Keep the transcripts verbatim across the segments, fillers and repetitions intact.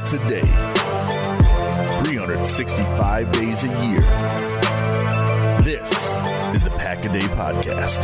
minutes a day, three hundred sixty-five days a year. This is the Pack a Day Podcast.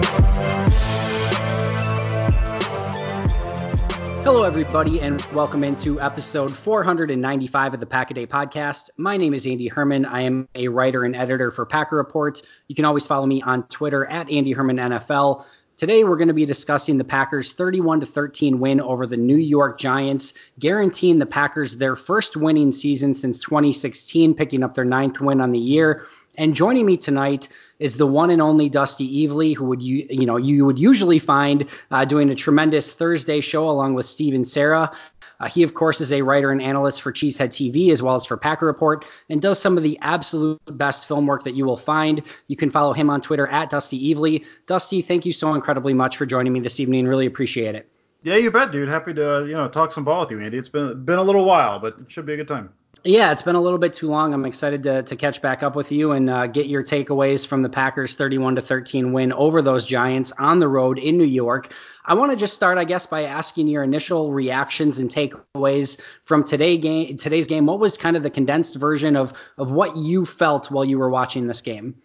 Hello, everybody, and welcome into episode four hundred ninety-five of the Pack a Day Podcast. My name is Andy Herman. I am a writer and editor for Packer Report. You can always follow me on Twitter at Andy Herman N F L. Today, we're going to be discussing the Packers' thirty-one to thirteen win over the New York Giants, guaranteeing the Packers their first winning season since twenty sixteen, picking up their ninth win on the year. And joining me tonight is the one and only Dusty Evely, who would you you know you would usually find uh, doing a tremendous Thursday show along with Steve and Sarah. Uh, he, of course, is a writer and analyst for Cheesehead T V as well as for Packer Report and does some of the absolute best film work that you will find. You can follow him on Twitter at Dusty Evely. Dusty, thank you so incredibly much for joining me this evening. Really appreciate it. Yeah, you bet, dude. Happy to uh, you know talk some ball with you, Andy. It's been been a little while, but it should be a good time. Yeah, it's been a little bit too long. I'm excited to to catch back up with you and uh, get your takeaways from the Packers' thirty-one to thirteen win over those Giants on the road in New York. I want to just start, I guess, by asking your initial reactions and takeaways from today game, today's game. What was kind of the condensed version of of what you felt while you were watching this game?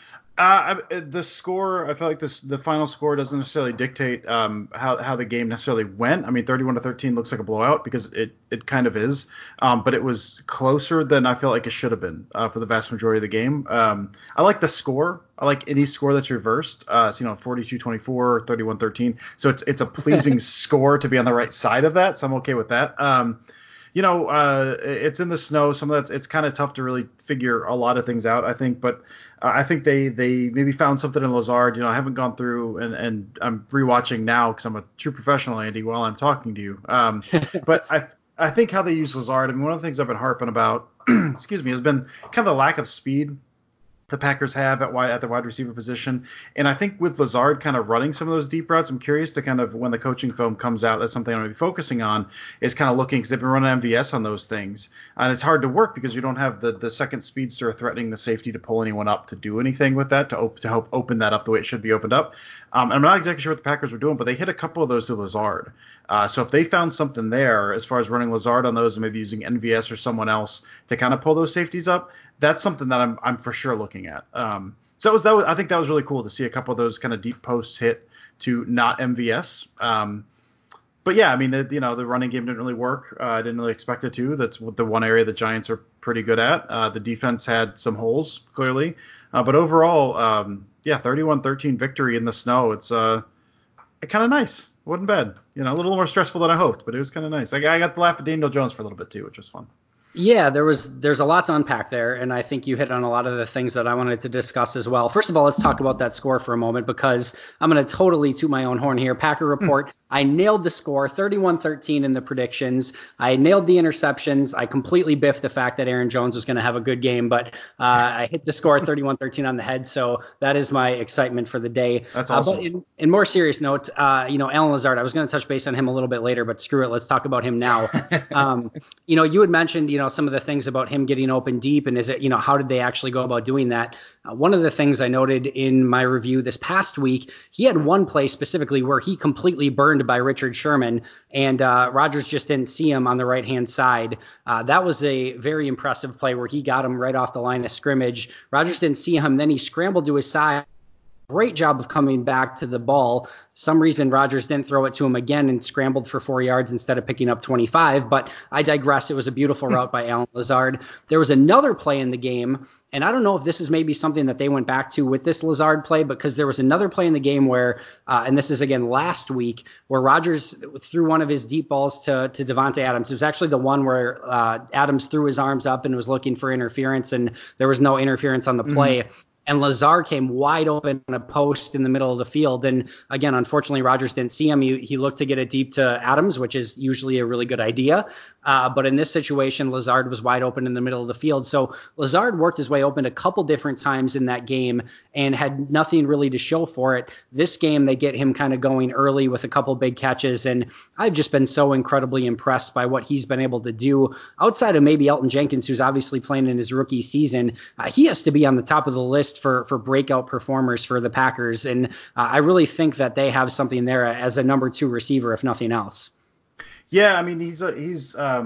Uh, I, the score, I feel like this, the final score doesn't necessarily dictate um, how, how the game necessarily went. I mean, thirty-one to thirteen looks like a blowout because it, it kind of is, um, but it was closer than I feel like it should have been uh, for the vast majority of the game. Um, I like the score. I like any score that's reversed. Uh, so, you know, forty-two twenty-four, thirty-one thirteen. So it's it's a pleasing score to be on the right side of that. So I'm okay with that. Um, you know, uh, it's in the snow. Some of that's it's kind of tough to really figure a lot of things out, I think. But uh, I think they they maybe found something in Lazard. You know, I haven't gone through and, and I'm rewatching now because I'm a true professional, Andy, while I'm talking to you. Um, but I I think how they use Lazard. I mean, one of the things I've been harping about, excuse me, has been kind of the lack of speed the Packers have at wide, at the wide receiver position. And I think with Lazard kind of running some of those deep routes, I'm curious to kind of, when the coaching film comes out, that's something I'm going to be focusing on, is kind of looking, because they've been running M V S on those things. And it's hard to work because you don't have the, the second speedster threatening the safety to pull anyone up to do anything with that, to, op- to help open that up the way it should be opened up. Um, I'm not exactly sure what the Packers were doing, but they hit a couple of those to Lazard. Uh, so if they found something there as far as running Lazard on those and maybe using M V S or someone else to kind of pull those safeties up, that's something that I'm I'm for sure looking at. Um, so that was that was I think that was really cool to see a couple of those kind of deep posts hit to not M V S. Um, but yeah, I mean, the, you know, the running game didn't really work. Uh, I didn't really expect it to. That's the one area the Giants are pretty good at. Uh, the defense had some holes clearly, uh, but overall, um, yeah, thirty-one thirteen victory in the snow. It's uh, kind of nice. It wasn't bad. You know, a little more stressful than I hoped, but it was kind of nice. I, I got to laugh at Daniel Jones for a little bit too, which was fun. Yeah, there was there's a lot to unpack there, and I think you hit on a lot of the things that I wanted to discuss as well. First of all, let's talk about that score for a moment because I'm going to totally toot my own horn here. Packer Report, I nailed the score, thirty-one thirteen in the predictions. I nailed the interceptions. I completely biffed the fact that Aaron Jones was going to have a good game, but uh, I hit the score thirty-one thirteen on the head, so that is my excitement for the day. That's awesome. Uh, but in, in more serious note, uh, you know, Allen Lazard, I was going to touch base on him a little bit later, but screw it, let's talk about him now. um, you know, you had mentioned, you know, some of the things about him getting open deep and is it, you know, how did they actually go about doing that? Uh, one of the things I noted in my review this past week, he had one play specifically where he completely burned by Richard Sherman and uh, Rodgers just didn't see him on the right-hand side. Uh, that was a very impressive play where he got him right off the line of scrimmage. Rodgers didn't see him. Then he scrambled to his side. Great job of coming back to the ball. Some reason Rodgers didn't throw it to him again and scrambled for four yards instead of picking up twenty-five. But I digress. It was a beautiful route by Allen Lazard. There was another play in the game, and I don't know if this is maybe something that they went back to with this Lazard play, because there was another play in the game where, uh, and this is again last week, where Rodgers threw one of his deep balls to, to Davante Adams. It was actually the one where uh, Adams threw his arms up and was looking for interference, and there was no interference on the play. Mm-hmm. And Lazard came wide open on a post in the middle of the field. And again, unfortunately, Rodgers didn't see him. He, he looked to get it deep to Adams, which is usually a really good idea. Uh, but in this situation, Lazard was wide open in the middle of the field. So Lazard worked his way open a couple different times in that game and had nothing really to show for it. This game, they get him kind of going early with a couple big catches. And I've just been so incredibly impressed by what he's been able to do outside of maybe Elton Jenkins, who's obviously playing in his rookie season. Uh, he has to be on the top of the list for, for breakout performers for the Packers. And uh, I really think that they have something there as a number two receiver, if nothing else. Yeah, I mean, he's a, he's um,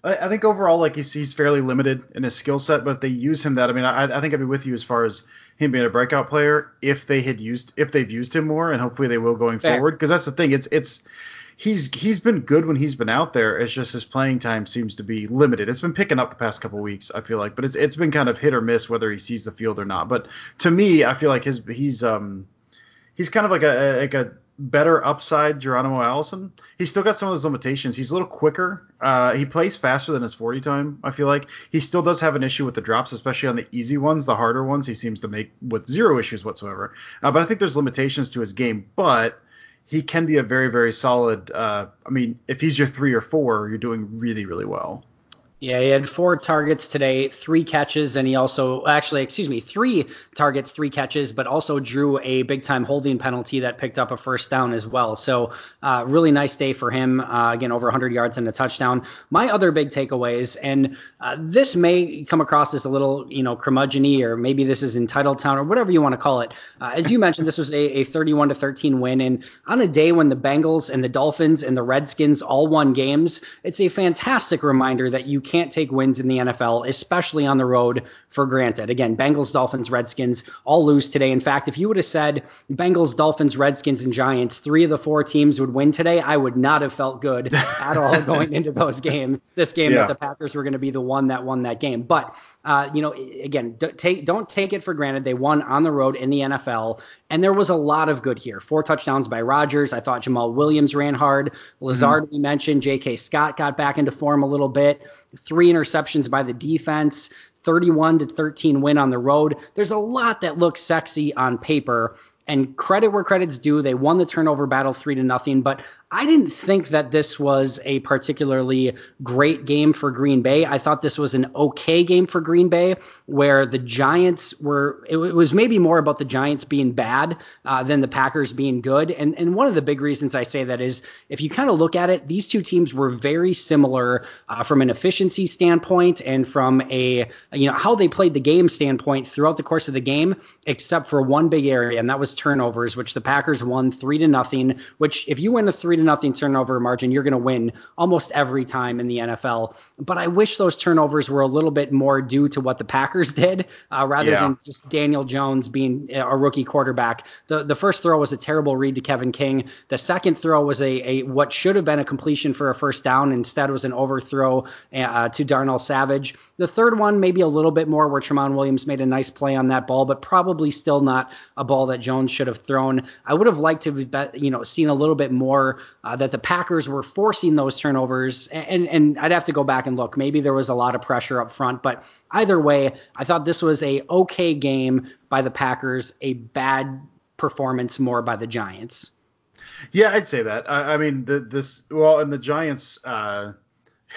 I, I think overall, like he's he's fairly limited in his skill set, but if they use him that, I mean, I, I think I'd be with you as far as him being a breakout player if they had used if they've used him more, and hopefully they will going Fair. forward. Because that's the thing, it's it's he's he's been good when he's been out there. It's just his playing time seems to be limited. It's been picking up the past couple weeks, I feel like, but it's it's been kind of hit or miss whether he sees the field or not. But to me, I feel like his he's um he's kind of like a like a better upside Geronimo Allison. He's still got some of those limitations. He's a little quicker. Uh, he plays faster than his forty time, I feel like. He still does have an issue with the drops, especially on the easy ones. The harder ones he seems to make with zero issues whatsoever. Uh, but I think there's limitations to his game. But he can be a very, very solid. Uh, I mean, if he's your three or four, you're doing really, really well. Yeah, he had four targets today, three catches, and he also, actually, excuse me, three targets, three catches, but also drew a big-time holding penalty that picked up a first down as well. So uh, really nice day for him. Uh, again, over one hundred yards and a touchdown. My other big takeaways, and uh, this may come across as a little, you know, curmudgeon-y, or maybe this is entitled town, or whatever you want to call it. Uh, as you mentioned, this was a, a thirty-one to thirteen win, and on a day when the Bengals and the Dolphins and the Redskins all won games, it's a fantastic reminder that you can't take wins in the N F L, especially on the road, for granted. Again, Bengals, Dolphins, Redskins all lose today. In fact, if you would have said Bengals, Dolphins, Redskins, and Giants, three of the four teams would win today, I would not have felt good at all going into those games. This game, yeah. that the Packers were going to be the one that won that game. But uh, you know, again, don't take don't take it for granted. They won on the road in the N F L, and there was a lot of good here. Four touchdowns by Rodgers. I thought Jamal Williams ran hard. Lazard, mm-hmm. we mentioned. J K. Scott got back into form a little bit. Three interceptions by the defense. thirty-one to thirteen win on the road. There's a lot that looks sexy on paper, and credit where credit's due. They won the turnover battle three to nothing, but I didn't think that this was a particularly great game for Green Bay. I thought this was an okay game for Green Bay, where the Giants were, it, it was maybe more about the Giants being bad uh, than the Packers being good. And, and one of the big reasons I say that is if you kind of look at it, these two teams were very similar uh, from an efficiency standpoint and from a, you know, how they played the game standpoint throughout the course of the game, except for one big area, and that was turnovers, which the Packers won three to nothing, which if you win a three to nothing turnover margin, you're going to win almost every time in the N F L. But I wish those turnovers were a little bit more due to what the Packers did uh, rather yeah. than just Daniel Jones being a rookie quarterback. The the first throw was a terrible read to Kevin King. The second throw was a, a what should have been a completion for a first down. Instead, was an overthrow uh, to Darnell Savage. The third one, maybe a little bit more where Tramon Williams made a nice play on that ball, but probably still not a ball that Jones should have thrown. I would have liked to have, you know, seen a little bit more uh, that the Packers were forcing those turnovers. And, and I'd have to go back and look. Maybe there was a lot of pressure up front. But either way, I thought this was a okay game by the Packers, a bad performance more by the Giants. Yeah, I'd say that. I, I mean, the, this well, and the Giants uh, –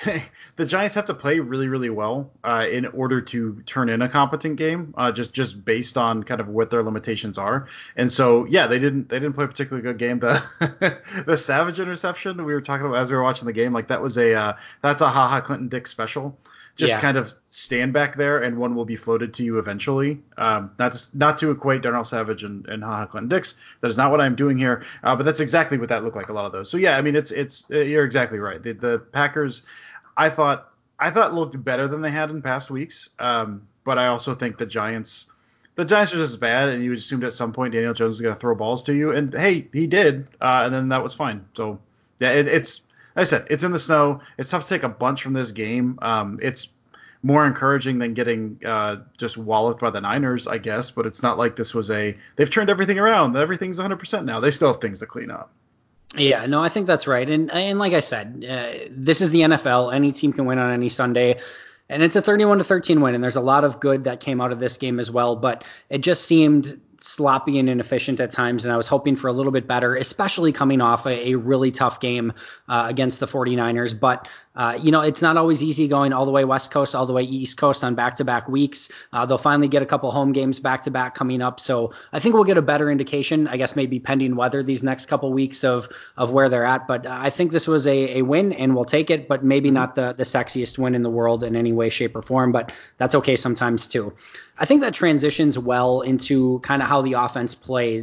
the Giants have to play really, really well uh, in order to turn in a competent game, uh, just just based on kind of what their limitations are. And so, yeah, they didn't they didn't play a particularly good game. The the Savage interception we were talking about as we were watching the game, like that was a uh, that's a Ha Ha Clinton Dix special. Just yeah. kind of stand back there, and one will be floated to you eventually. Um, not to, not to equate Darnell Savage and, and Ha Ha Clinton Dix. That is not what I'm doing here. Uh, but that's exactly what that looked like. A lot of those. So yeah, I mean, it's it's you're exactly right. The, the Packers, I thought I thought looked better than they had in past weeks. Um, but I also think the Giants, the Giants are just bad, and you assumed at some point Daniel Jones is going to throw balls to you, and hey, he did, uh, and then that was fine. So yeah, it, it's. Like I said, it's in the snow. It's tough to take a bunch from this game. Um, it's more encouraging than getting uh, just walloped by the Niners, I guess. But it's not like this was a – they've turned everything around. Everything's one hundred percent now. They still have things to clean up. Yeah, no, I think that's right. And and like I said, uh, this is the N F L. Any team can win on any Sunday. And it's a thirty-one to thirteen win. And there's a lot of good that came out of this game as well. But it just seemed – sloppy and inefficient at times, and I was hoping for a little bit better, especially coming off a, a really tough game uh, against the 49ers. But, uh, you know, it's not always easy going all the way West Coast, all the way East Coast on back-to-back weeks. Uh, they'll finally get a couple home games back-to-back coming up. So I think we'll get a better indication, I guess maybe pending weather these next couple weeks of of where they're at. But I think this was a, a win, and we'll take it, but maybe not the, the sexiest win in the world in any way, shape, or form. But that's okay sometimes too. I think that transitions well into kind of how the offense played.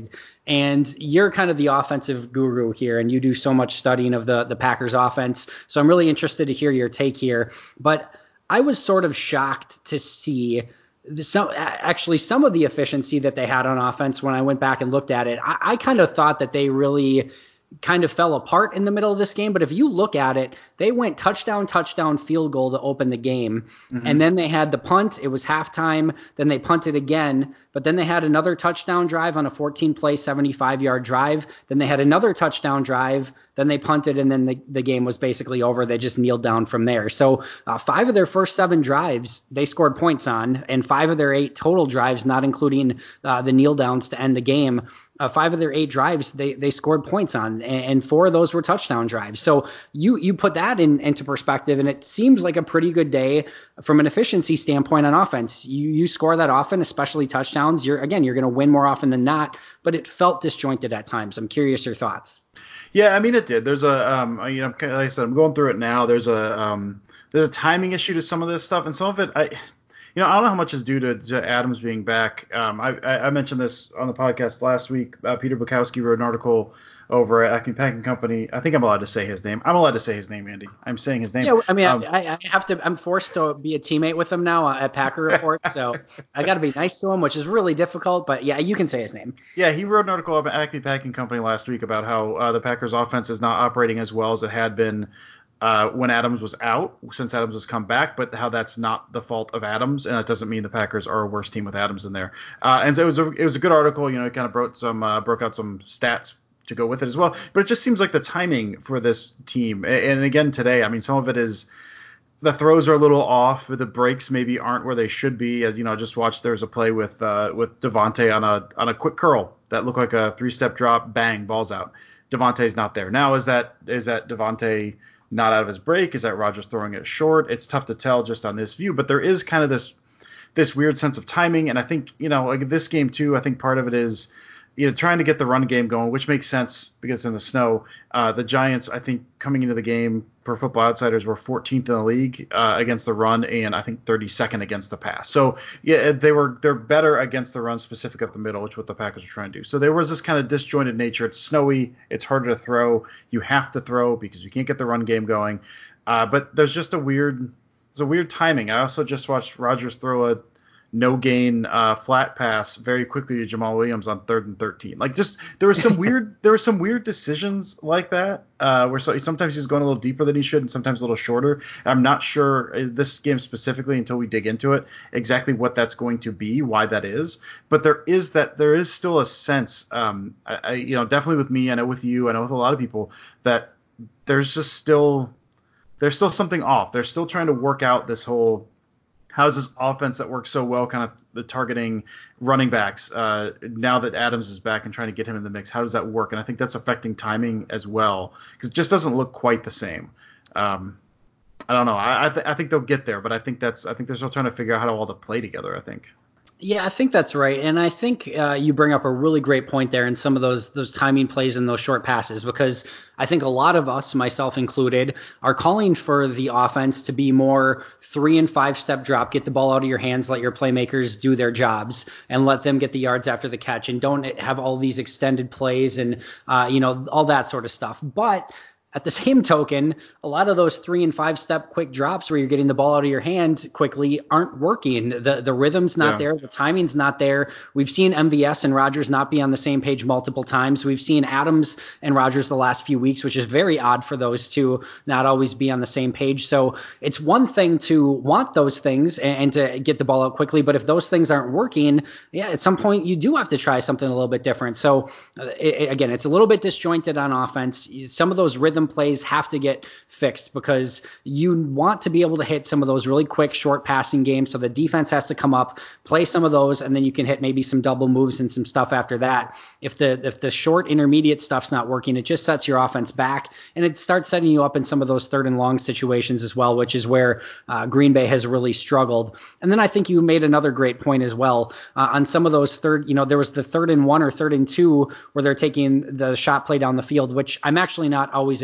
And you're kind of the offensive guru here, and you do so much studying of the, the Packers offense. So I'm really interested to hear your take here. But I was sort of shocked to see some, actually some of the efficiency that they had on offense when I went back and looked at it. I, I kind of thought that they really kind of fell apart in the middle of this game. But if you look at it, they went touchdown, touchdown, field goal to open the game. Mm-hmm. And then they had the punt. It was halftime. Then they punted again. But then they had another touchdown drive on a fourteen play, seventy-five yard drive. Then they had another touchdown drive. Then they punted, and then the, the game was basically over. They just kneeled down from there. So uh, five of their first seven drives, they scored points on, and five of their eight total drives, not including uh, the kneel downs to end the game, uh, five of their eight drives, they they scored points on, and, and four of those were touchdown drives. So you you put that in, into perspective, and it seems like a pretty good day from an efficiency standpoint on offense. You you score that often, especially touchdowns. You're again, you're going to win more often than not, but it felt disjointed at times. I'm curious your thoughts. Yeah, I mean it did. There's a um, you know, like I said, I'm going through it now. There's a um, there's a timing issue to some of this stuff, and some of it, I, you know, I don't know how much is due to, to Adams being back. Um, I, I mentioned this on the podcast last week. Uh, Peter Bukowski wrote an article over at Acme Packing Company. I think I'm allowed to say his name. I'm allowed to say his name, Andy. I'm saying his name. Yeah, I mean, um, I, I have to. I'm forced to be a teammate with him now at Packer Report, so I got to be nice to him, which is really difficult. But yeah, you can say his name. Yeah, he wrote an article about Acme Packing Company last week about how uh, the Packers' offense is not operating as well as it had been uh, when Adams was out, since Adams has come back, but how that's not the fault of Adams, and that doesn't mean the Packers are a worse team with Adams in there. Uh, and so it was a it was a good article. You know, it kind of broke some uh, broke out some stats to go with it as well. But it just seems like the timing for this team, and again today, I mean, some of it is the throws are a little off, the breaks maybe aren't where they should be. As you know, I just watched, there's a play with uh, with Devontae on a on a quick curl that looked like a three-step drop, bang, ball's out. Devontae's not there. Now, is that is that Devontae not out of his break? Is that Rodgers throwing it short? It's tough to tell just on this view, but there is kind of this this weird sense of timing, and I think, you know, like this game too, I think part of it is, you know, trying to get the run game going, which makes sense because it's in the snow. Uh, the Giants, I think, coming into the game, per Football Outsiders, were fourteenth in the league uh, against the run, and I think thirty-second against the pass. So yeah, they were they're better against the run, specific up the middle, which is what the Packers are trying to do. So there was this kind of disjointed nature. It's snowy, it's harder to throw. You have to throw because you can't get the run game going. Uh, but there's just a weird, there's a weird timing. I also just watched Rodgers throw a no gain uh, flat pass very quickly to Jamal Williams on third and thirteen. Like, just there were some weird there were some weird decisions like that uh, where so, sometimes he's going a little deeper than he should and sometimes a little shorter. I'm not sure uh, this game specifically until we dig into it exactly what that's going to be, why that is. But there is that there is still a sense, um, I, I, you know, definitely with me, I know with you, I know with a lot of people, that there's just still there's still something off. They're still trying to work out this whole, how does this offense that works so well, kind of the targeting running backs, uh, now that Adams is back and trying to get him in the mix, how does that work? And I think that's affecting timing as well, because it just doesn't look quite the same. Um, I don't know. I I, th- I think they'll get there, but I think that's I think they're still trying to figure out how to all to play together, I think. Yeah, I think that's right, and I think uh, you bring up a really great point there in some of those those timing plays and those short passes, because I think a lot of us, myself included, are calling for the offense to be more three and five step drop, get the ball out of your hands, let your playmakers do their jobs, and let them get the yards after the catch, and don't have all these extended plays and uh, you know, all that sort of stuff. But at the same token, a lot of those three and five step quick drops where you're getting the ball out of your hand quickly aren't working. The the rhythm's not yeah. there. The timing's not there. We've seen M V S and Rodgers not be on the same page multiple times. We've seen Adams and Rodgers the last few weeks, which is very odd for those two not always be on the same page. So it's one thing to want those things and, and to get the ball out quickly, but if those things aren't working, yeah, at some point you do have to try something a little bit different. So uh, it, again, it's a little bit disjointed on offense. Some of those rhythm plays have to get fixed because you want to be able to hit some of those really quick short passing games. So the defense has to come up, play some of those, and then you can hit maybe some double moves and some stuff after that. If the if the short intermediate stuff's not working, it just sets your offense back, and it starts setting you up in some of those third and long situations as well, which is where uh, Green Bay has really struggled. And then I think you made another great point as well uh, on some of those third, you know, there was the third and one or third and two where they're taking the shot play down the field, which I'm actually not always a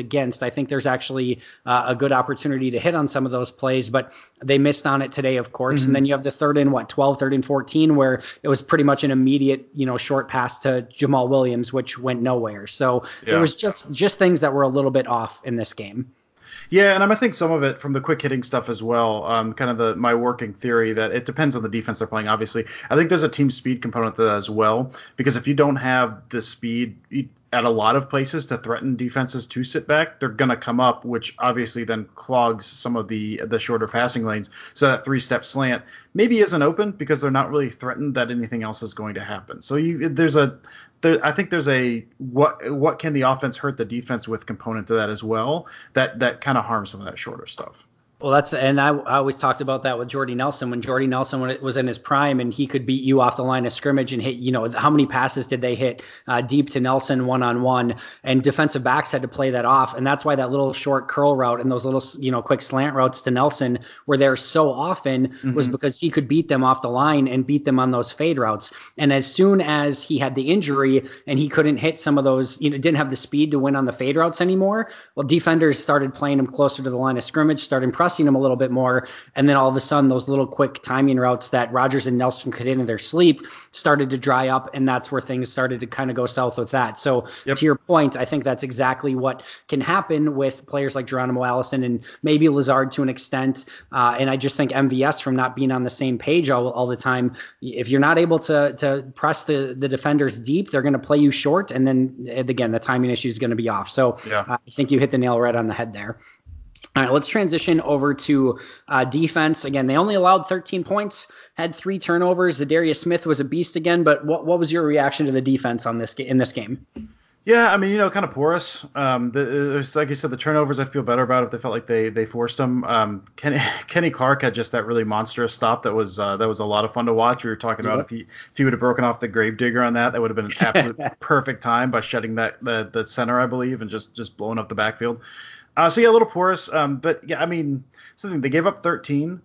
against. I think there's actually uh, a good opportunity to hit on some of those plays, but they missed on it today, of course. Mm-hmm. And then you have the third and what, twelve, third and fourteen, where it was pretty much an immediate, you know, short pass to Jamal Williams, which went nowhere. So yeah. There was just, just things that were a little bit off in this game. Yeah, and I think some of it from the quick hitting stuff as well. Um, kind of the my working theory that it depends on the defense they're playing. Obviously, I think there's a team speed component to that as well, because if you don't have the speed at a lot of places to threaten defenses to sit back, they're going to come up, which obviously then clogs some of the the shorter passing lanes. So that three-step slant maybe isn't open because they're not really threatened that anything else is going to happen. So you there's a there, I think there's a what what can the offense hurt the defense with component to that as well, that that kind of harms some of that shorter stuff. Well, that's and I, I always talked about that with Jordy Nelson. When Jordy Nelson was in his prime and he could beat you off the line of scrimmage and hit, you know, how many passes did they hit uh, deep to Nelson one on one, and defensive backs had to play that off. And that's why that little short curl route and those little, you know, quick slant routes to Nelson were there so often mm-hmm. was because he could beat them off the line and beat them on those fade routes. And as soon as he had the injury and he couldn't hit some of those, you know, didn't have the speed to win on the fade routes anymore, well, defenders started playing him closer to the line of scrimmage, started pressing him a little bit more, and then all of a sudden those little quick timing routes that Rodgers and Nelson could hit in their sleep started to dry up, and that's where things started to kind of go south with that. So yep. To your point, I think that's exactly what can happen with players like Geronimo Allison and maybe Lazard to an extent, uh, and I just think M V S from not being on the same page all, all the time. If you're not able to to press the, the defenders deep, they're going to play you short, and then again the timing issue is going to be off. So yeah. uh, I think you hit the nail right on the head there. All right, let's transition over to uh, defense. Again, they only allowed thirteen points, had three turnovers. Zadarius Smith was a beast again, but what, what was your reaction to the defense on this in this game? Yeah, I mean, you know, kind of porous. Um, the, like you said, the turnovers I'd feel better about if they felt like they they forced them. Um, Kenny, Kenny Clark had just that really monstrous stop that was uh, that was a lot of fun to watch. We were talking about yep. if he if he would have broken off the Gravedigger on that, that would have been an absolute perfect time by shutting that the, the center, I believe, and just just blowing up the backfield. Uh, so yeah, a little porous, um, but yeah, I mean, something they gave up thirteen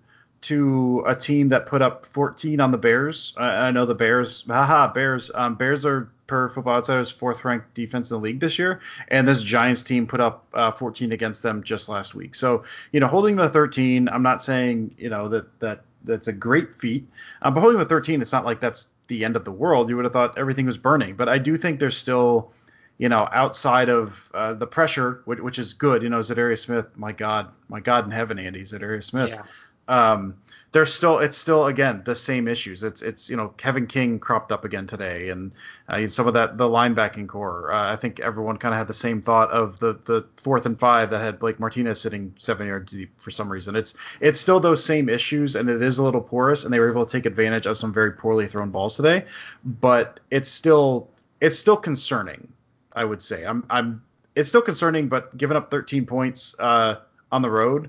to a team that put up fourteen on the Bears. Uh, I know the Bears, haha, Bears. Um, Bears are per Football Outsiders fourth ranked defense in the league this year, and this Giants team put up uh, fourteen against them just last week. So you know, holding them at thirteen, I'm not saying you know that that that's a great feat, uh, but holding them at thirteen, it's not like that's the end of the world. You would have thought everything was burning, but I do think there's still. You know, outside of uh, the pressure, which, which is good, you know, Zadarius Smith, my God, my God in heaven, Andy, Zadarius Smith. Yeah. Um, there's still, it's still, again, the same issues. It's, it's, you know, Kevin King cropped up again today, and uh, some of that, the linebacking core. Uh, I think everyone kind of had the same thought of the, the fourth and five that had Blake Martinez sitting seven yards deep for some reason. It's, it's still those same issues, and it is a little porous, and they were able to take advantage of some very poorly thrown balls today, but it's still, it's still concerning. I would say I'm I'm it's still concerning, but giving up thirteen points uh, on the road,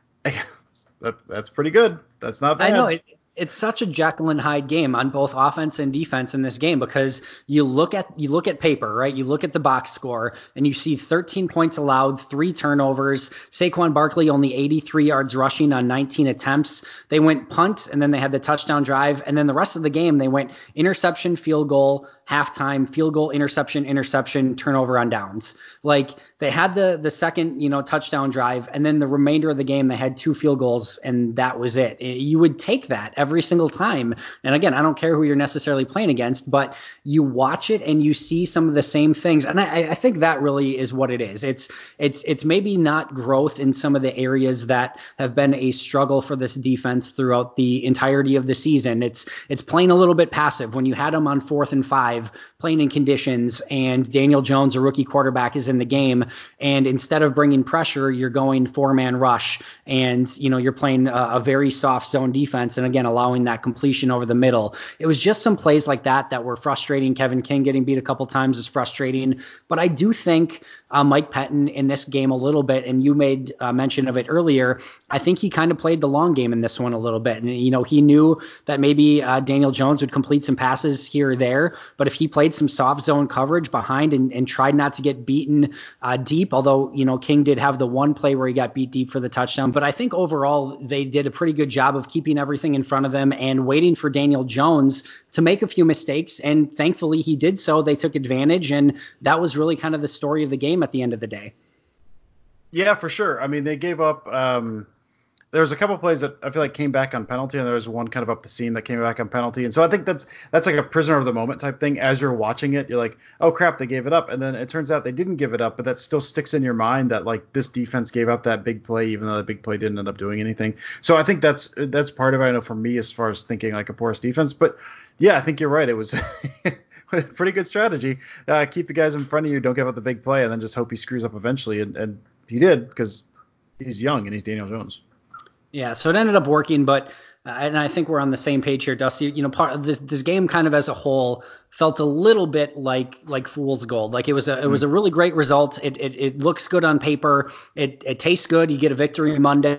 that that's pretty good. That's not bad. I know it, it's such a Jekyll and Hyde game on both offense and defense in this game, because you look at you look at paper, right? You look at the box score and you see thirteen points allowed, three turnovers. Saquon Barkley only eighty-three yards rushing on nineteen attempts. They went punt, and then they had the touchdown drive, and then the rest of the game they went interception, field goal, halftime, field goal, interception, interception, turnover on downs. Like they had the the second, you know, touchdown drive, and then the remainder of the game they had two field goals, and that was it. You would take that every single time. And again, I don't care who you're necessarily playing against, but you watch it and you see some of the same things. And I, I think that really is what it is. It's it's it's maybe not growth in some of the areas that have been a struggle for this defense throughout the entirety of the season. It's it's playing a little bit passive when you had them on fourth and five, playing in conditions, and Daniel Jones, a rookie quarterback, is in the game, and instead of bringing pressure, you're going four-man rush, and you know you're playing a, a very soft zone defense, and again allowing that completion over the middle. It was just some plays like that that were frustrating. Kevin King getting beat a couple times is frustrating, but I do think uh, Mike Pettine in this game a little bit, and you made uh, mention of it earlier, I think he kind of played the long game in this one a little bit, and you know he knew that maybe uh, Daniel Jones would complete some passes here or there, but if he played some soft zone coverage behind and, and tried not to get beaten uh, deep, although, you know, King did have the one play where he got beat deep for the touchdown. But I think overall they did a pretty good job of keeping everything in front of them and waiting for Daniel Jones to make a few mistakes. And thankfully he did so. They took advantage. And that was really kind of the story of the game at the end of the day. Yeah, for sure. I mean, they gave up. Um, there was a couple plays that I feel like came back on penalty, and there was one kind of up the seam that came back on penalty. And so I think that's that's like a prisoner of the moment type thing. As you're watching it, you're like, oh crap, they gave it up, and then it turns out they didn't give it up, but that still sticks in your mind that like this defense gave up that big play, even though the big play didn't end up doing anything. So I think that's that's part of it. I know for me as far as thinking like a porous defense, but yeah, I think you're right. It was a pretty good strategy. Uh, keep the guys in front of you, don't give up the big play, and then just hope he screws up eventually, and, and he did because he's young and he's Daniel Jones. Yeah, so it ended up working, but uh, and I think we're on the same page here, Dusty. You know, part of this this game kind of as a whole felt a little bit like like fool's gold. Like it was a it was a really great result. It it, it looks good on paper. It it tastes good. You get a victory Monday.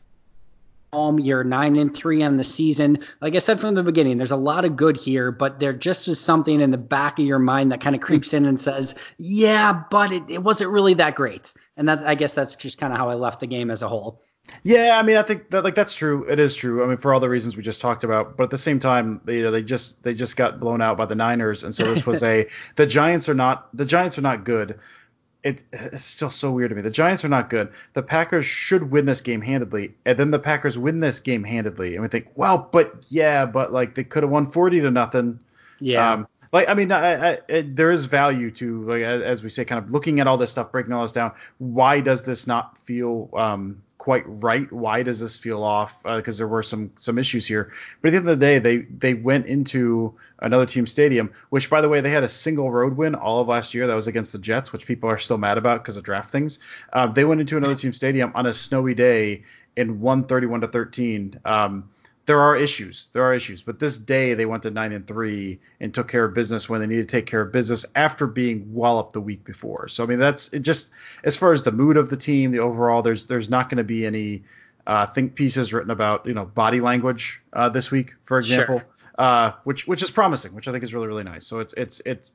Home, you're nine and three on the season. Like I said from the beginning, there's a lot of good here, but there just is something in the back of your mind that kind of creeps in and says, yeah, but it, it wasn't really that great. And that's I guess that's just kind of how I left the game as a whole. Yeah, I mean, I think that like that's true. It is true. I mean, for all the reasons we just talked about, but at the same time, you know, they just they just got blown out by the Niners, and so this was a the Giants are not the Giants are not good. It, it's still so weird to me. The Giants are not good. The Packers should win this game handedly, and then the Packers win this game handedly, and we think, well, but yeah, but like they could have won forty to nothing. Yeah. Um, Like, I mean, I, I, it, there is value to, like, as, as we say, kind of looking at all this stuff, breaking all this down. Why does this not feel um, quite right? Why does this feel off? Because uh, there were some some issues here. But at the end of the day, they they went into another team's stadium, which, by the way, they had a single road win all of last year. That was against the Jets, which people are still mad about because of draft things. Uh, they went into another team's stadium on a snowy day and won thirty-one to thirteen. Um, There are issues. There are issues. But this day they went to nine and three and took care of business when they needed to take care of business after being walloped the week before. So I mean, that's it. Just as far as the mood of the team, the overall, there's there's not going to be any uh, think pieces written about, you know, body language uh, this week, for example, Sure. uh, which which is promising, which I think is really really nice. So it's it's it's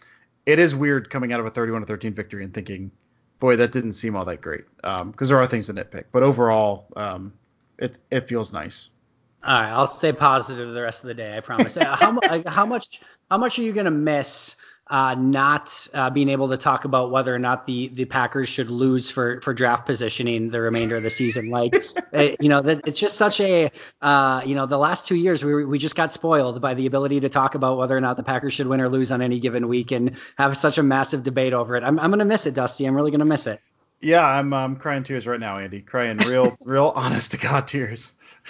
it is weird coming out of a thirty-one to thirteen victory and thinking, boy, that didn't seem all that great, because um, there are things to nitpick. But overall, um, it it feels nice. All right, I'll stay positive the rest of the day. I promise. Uh, how, mu- how much how much are you gonna miss uh, not uh, being able to talk about whether or not the, the Packers should lose for, for draft positioning the remainder of the season? Like, it, you know, that it's just such a uh, you know, the last two years we were, we just got spoiled by the ability to talk about whether or not the Packers should win or lose on any given week and have such a massive debate over it. I'm I'm gonna miss it, Dusty. I'm really gonna miss it. Yeah, I'm um, crying tears right now, Andy. Crying real, real honest to God tears.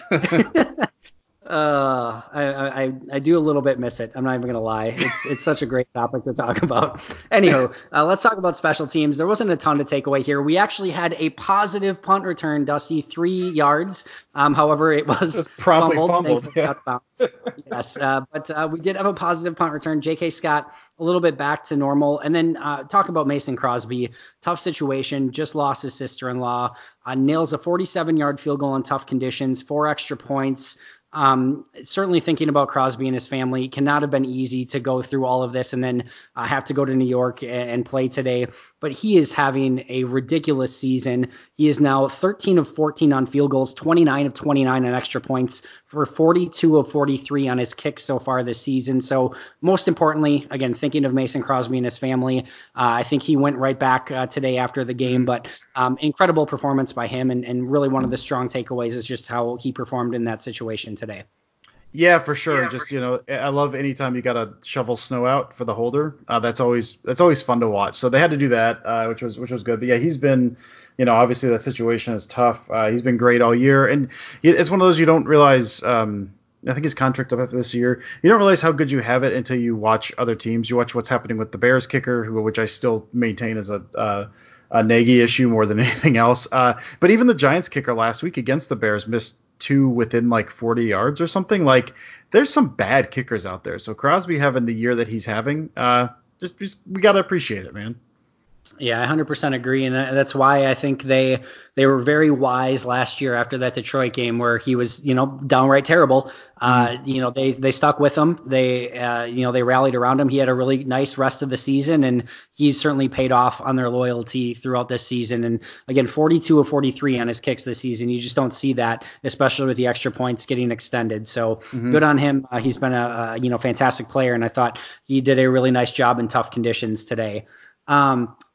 Uh, I, I I do a little bit miss it. I'm not even gonna lie. It's it's such a great topic to talk about. Anywho, uh, let's talk about special teams. There wasn't a ton to take away here. We actually had a positive punt return, Dusty, three yards. Um, however, it was Just promptly fumbled. fumbled. Yeah. Out of bounds. Yes, uh, but uh, we did have a positive punt return. J K. Scott a little bit back to normal, and then uh, talk about Mason Crosby. Tough situation. Just lost his sister-in-law. Uh, nails a forty-seven-yard field goal in tough conditions. Four extra points. Um, certainly thinking about Crosby and his family, cannot have been easy to go through all of this and then uh, have to go to New York and, and play today. But he is having a ridiculous season. He is now thirteen of fourteen on field goals, twenty-nine of twenty-nine on extra points for forty-two of forty-three on his kicks so far this season. So most importantly, again, thinking of Mason Crosby and his family, uh, I think he went right back uh, today after the game, but um, incredible performance by him. And, and really one of the strong takeaways is just how he performed in that situation today. Yeah, for sure. Yeah, Just for you know, I love anytime you got to shovel snow out for the holder. Uh, that's always that's always fun to watch. So they had to do that, uh, which was which was good. But yeah, he's been, you know, obviously that situation is tough. Uh, he's been great all year, and it's one of those you don't realize. Um, I think his contract up after this year. You don't realize how good you have it until you watch other teams. You watch what's happening with the Bears kicker, who which I still maintain is a uh, a Nagy issue more than anything else. Uh, but even the Giants kicker last week against the Bears missed two within like forty yards or something. Like there's some bad kickers out there. So Crosby having the year that he's having, uh, just, just we got to appreciate it, man. Yeah, I one hundred percent agree, and that's why I think they they were very wise last year after that Detroit game where he was, you know, downright terrible. Uh, mm-hmm. You know, they they stuck with him. They uh, you know they rallied around him. He had a really nice rest of the season, and he's certainly paid off on their loyalty throughout this season. And again, forty-two of forty-three on his kicks this season. You just don't see that, especially with the extra points getting extended. So mm-hmm. good on him. Uh, he's been a, a you know fantastic player, and I thought he did a really nice job in tough conditions today. Um,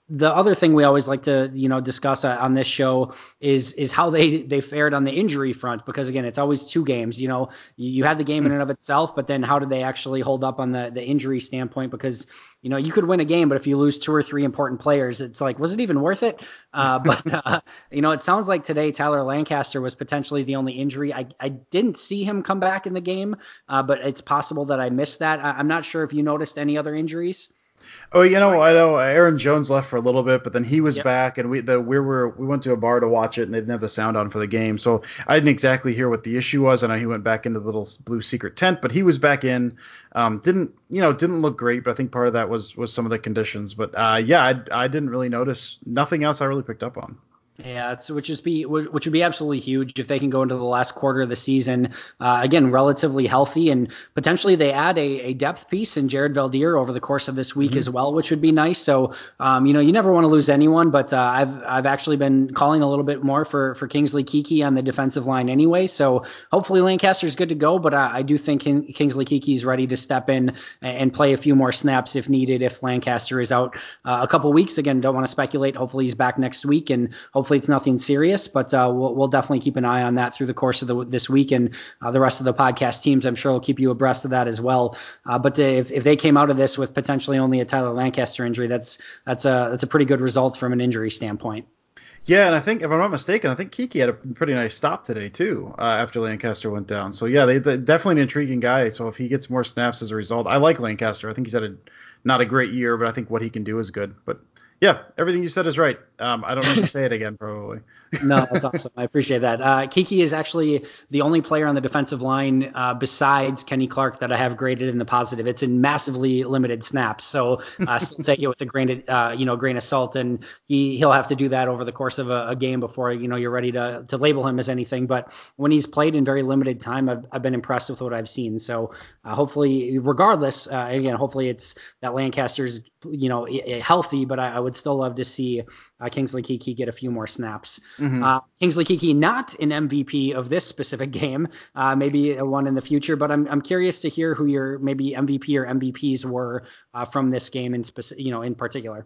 the other thing we always like to, you know, discuss uh, on this show is is how they they fared on the injury front, because again, it's always two games. You know, you, you had the game in and of itself, but then how did they actually hold up on the the injury standpoint? Because you know, you could win a game, but if you lose two or three important players, it's like, was it even worth it? Uh, but uh, you know, it sounds like today Tyler Lancaster was potentially the only injury. I I didn't see him come back in the game, uh, but it's possible that I missed that. I, I'm not sure if you noticed any other injuries. Oh, you know, I know Aaron Jones left for a little bit, but then he was Yep. back, and we the we were we went to a bar to watch it, and they didn't have the sound on for the game, so I didn't exactly hear what the issue was. I know he went back into the little blue secret tent, but he was back in. Um, didn't you know? Didn't look great, but I think part of that was was some of the conditions. But uh, yeah, I I didn't really notice. Nothing else I really picked up on. Yeah, it's, which is be which would be absolutely huge if they can go into the last quarter of the season uh, again relatively healthy, and potentially they add a, a depth piece in Jared Valdir over the course of this week mm-hmm. as well, which would be nice. So um, you know, you never want to lose anyone, but uh, I've I've actually been calling a little bit more for for Kingsley Keke on the defensive line anyway. So hopefully Lancaster's good to go, but I, I do think King, Kingsley Keke is ready to step in and play a few more snaps if needed if Lancaster is out uh, a couple weeks. Again, don't want to speculate. Hopefully he's back next week, and hopefully it's nothing serious, but uh, we'll, we'll definitely keep an eye on that through the course of the, this week, and uh, the rest of the podcast teams, I'm sure, will keep you abreast of that as well. Uh, but if, if they came out of this with potentially only a Tyler Lancaster injury, that's that's a that's a pretty good result from an injury standpoint. Yeah, and I think, if I'm not mistaken, I think Keke had a pretty nice stop today, too, uh, after Lancaster went down. So, yeah, they, they definitely an intriguing guy. So if he gets more snaps as a result, I like Lancaster. I think he's had a not a great year, but I think what he can do is good. But yeah, everything you said is right. Um, I don't need to say it again, probably. No, that's awesome. I appreciate that. Uh, Keke is actually the only player on the defensive line uh, besides Kenny Clark that I have graded in the positive. It's in massively limited snaps, so uh, still take it with a grain of, uh, you know, grain of salt, and he he'll have to do that over the course of a, a game before you know you're ready to to label him as anything. But when he's played in very limited time, I've I've been impressed with what I've seen. So uh, hopefully, regardless, uh, again, hopefully it's that Lancaster's you know healthy, but I, I would still love to see uh, Kingsley Keke get a few more snaps. Mm-hmm. Uh, Kingsley Keke not an M V P of this specific game, uh, maybe a one in the future, but I'm I'm curious to hear who your maybe M V P or M V Ps were uh, from this game in specific, you know, in particular.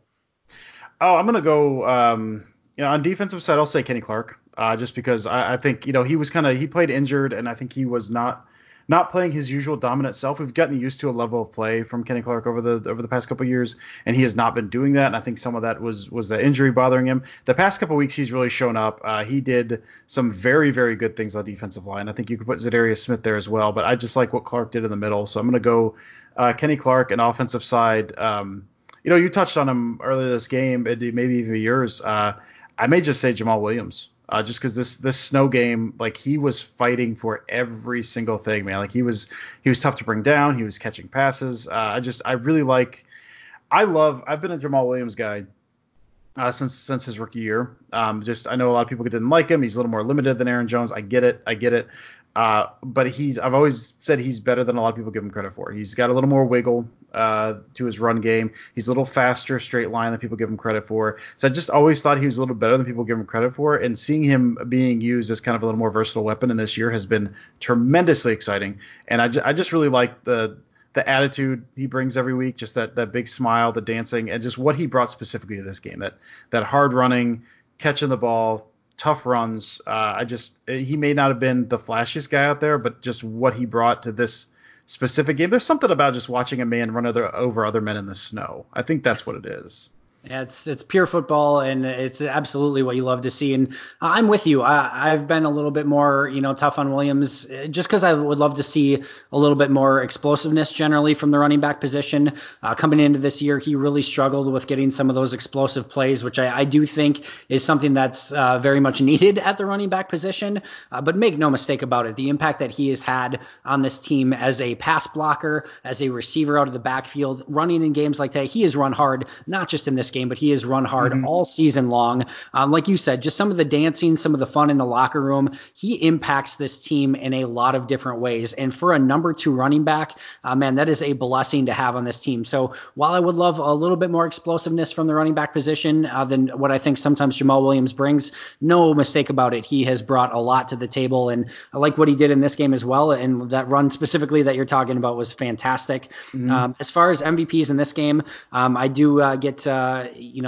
Oh, I'm gonna go. Um, you know, on defensive side, I'll say Kenny Clark, uh, just because I, I think you know he was kind of he played injured, and I think he was not. Not playing his usual dominant self. We've gotten used to a level of play from Kenny Clark over the over the past couple of years, and he has not been doing that. And I think some of that was was the injury bothering him. The past couple of weeks, he's really shown up. Uh, he did some very very good things on the defensive line. I think you could put Zadarius Smith there as well, but I just like what Clark did in the middle. So I'm going to go uh, Kenny Clark, and offensive side. Um, you know, you touched on him earlier this game, and maybe even yours. Uh, I may just say Jamal Williams. Uh, just because this this snow game, like he was fighting for every single thing, man. Like he was he was tough to bring down. He was catching passes. Uh, I just I really like. I love. I've been a Jamal Williams guy uh, since since his rookie year. Um, just I know a lot of people didn't like him. He's a little more limited than Aaron Jones. I get it. I get it. Uh, but he's I've always said he's better than a lot of people give him credit for. He's got a little more wiggle uh, to his run game. He's a little faster straight line than people give him credit for. So I just always thought he was a little better than people give him credit for. And seeing him being used as kind of a little more versatile weapon in this year has been tremendously exciting. And I, ju- I just really like the the attitude he brings every week, just that that big smile, the dancing, and just what he brought specifically to this game. That that hard running, catching the ball, tough runs. Uh, I just he may not have been the flashiest guy out there, but just what he brought to this specific game. There's something about just watching a man run other, over other men in the snow. I think that's what it is. Yeah, it's it's pure football, and it's absolutely what you love to see. And I'm with you. I, I've been a little bit more, you know, tough on Williams, just because I would love to see a little bit more explosiveness generally from the running back position. Uh, coming into this year, he really struggled with getting some of those explosive plays, which I, I do think is something that's uh, very much needed at the running back position. Uh, but make no mistake about it, the impact that he has had on this team as a pass blocker, as a receiver out of the backfield, running in games like that, he has run hard, not just in this game, but he has run hard mm-hmm. all season long. Um, like you said, just some of the dancing, some of the fun in the locker room. He impacts this team in a lot of different ways. And for a number two running back, uh, man, that is a blessing to have on this team. So while I would love a little bit more explosiveness from the running back position uh, than what I think sometimes Jamal Williams brings, no mistake about it. He has brought a lot to the table. And I like what he did in this game as well. And that run specifically that you're talking about was fantastic. Mm-hmm. Um, as far as M V Ps in this game, um, I do uh, get, uh, you know,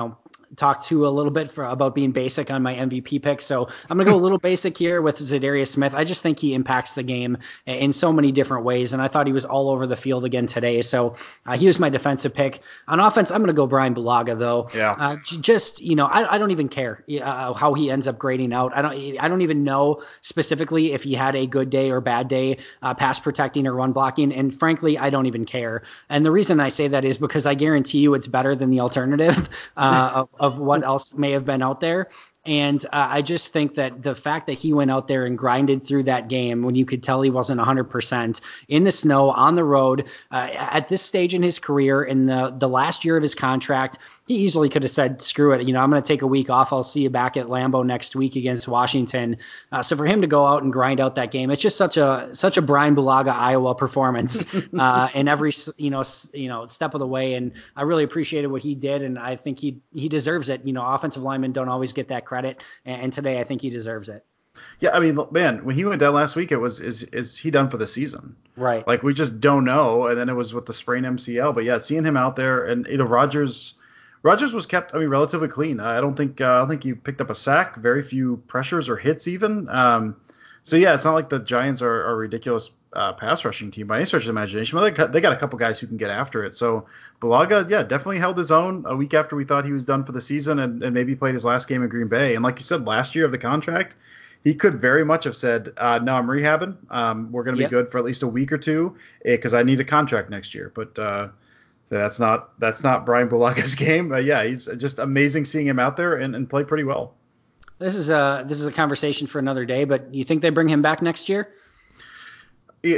talked to a little bit for, about being basic on my M V P pick. So I'm going to go a little basic here with Za'Darius Smith. I just think he impacts the game in so many different ways. And I thought he was all over the field again today. So uh, he was my defensive pick. On offense, I'm going to go Brian Bulaga, though. Yeah. Uh, just, you know, I, I don't even care uh, how he ends up grading out. I don't I don't even know specifically if he had a good day or bad day uh, pass protecting or run blocking. And frankly, I don't even care. And the reason I say that is because I guarantee you it's better than the alternative uh, of, of what else may have been out there. And uh, I just think that the fact that he went out there and grinded through that game when you could tell he wasn't one hundred percent in the snow, on the road, uh, at this stage in his career, in the, the last year of his contract, he easily could have said, screw it, you know, I'm going to take a week off. I'll see you back at Lambeau next week against Washington. Uh, so for him to go out and grind out that game, it's just such a such a Brian Bulaga Iowa performance uh, in every, you know, you know, step of the way. And I really appreciated what he did, and I think he he deserves it. You know, offensive linemen don't always get that credit. Credit, and today I think he deserves it. Yeah, I mean, man, when he went down last week, it was is is he done for the season? Right. Like we just don't know. And then it was with the sprained M C L. But yeah, seeing him out there, and you know, Rodgers, Rodgers was kept, I mean, relatively clean. I don't think uh, I don't think he picked up a sack, very few pressures or hits even. Um, so yeah, it's not like the Giants are, are a ridiculous uh, pass rushing team by any stretch of the imagination. But they got, they got a couple guys who can get after it. So Bulaga, yeah, definitely held his own a week after we thought he was done for the season, and, and maybe played his last game in Green Bay. And like you said, last year of the contract, he could very much have said, uh, no, I'm rehabbing. Um, we're going to yep. be good for at least a week or two because I need a contract next year. But uh, that's not that's not Brian Bulaga's game. Uh, yeah, he's just amazing seeing him out there and, and play pretty well. This is a this is a conversation for another day, but you think they bring him back next year? Yeah,